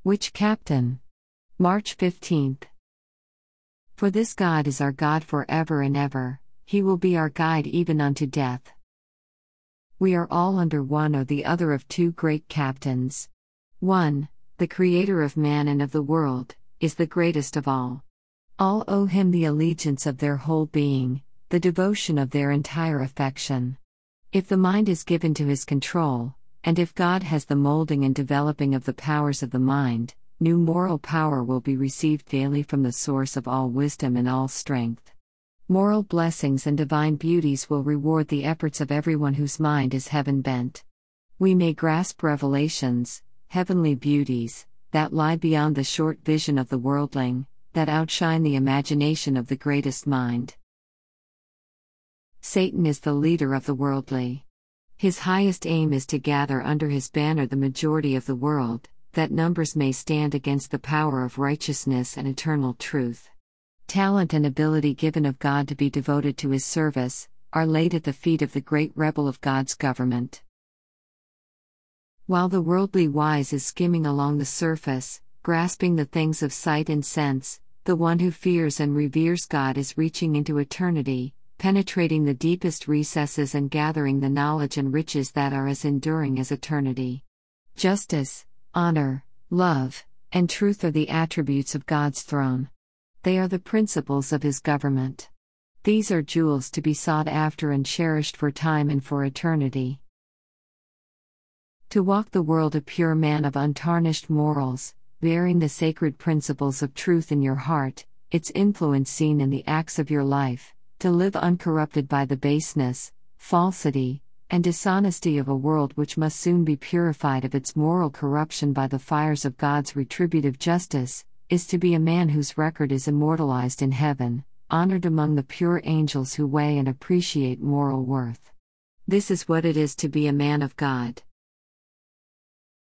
Which captain? March 15th. For this God is our God forever and ever, He will be our guide even unto death. We are all under one or the other of two great captains. One, the Creator of man and of the world, is the greatest of all. All owe Him the allegiance of their whole being, the devotion of their entire affection. If the mind is given to His control, and if God has the molding and developing of the powers of the mind, new moral power will be received daily from the source of all wisdom and all strength. Moral blessings and divine beauties will reward the efforts of everyone whose mind is heaven-bent. We may grasp revelations, heavenly beauties, that lie beyond the short vision of the worldling, that outshine the imagination of the greatest mind. Satan is the leader of the worldly. His highest aim is to gather under his banner the majority of the world, that numbers may stand against the power of righteousness and eternal truth. Talent and ability given of God to be devoted to His service, are laid at the feet of the great rebel of God's government. While the worldly wise is skimming along the surface, grasping the things of sight and sense, the one who fears and reveres God is reaching into eternity, penetrating the deepest recesses and gathering the knowledge and riches that are as enduring as eternity. Justice, honor, love, and truth are the attributes of God's throne. They are the principles of His government. These are jewels to be sought after and cherished for time and for eternity. To walk the world a pure man of untarnished morals, bearing the sacred principles of truth in your heart, its influence seen in the acts of your life, to live uncorrupted by the baseness, falsity, and dishonesty of a world which must soon be purified of its moral corruption by the fires of God's retributive justice, is to be a man whose record is immortalized in heaven, honored among the pure angels who weigh and appreciate moral worth. This is what it is to be a man of God.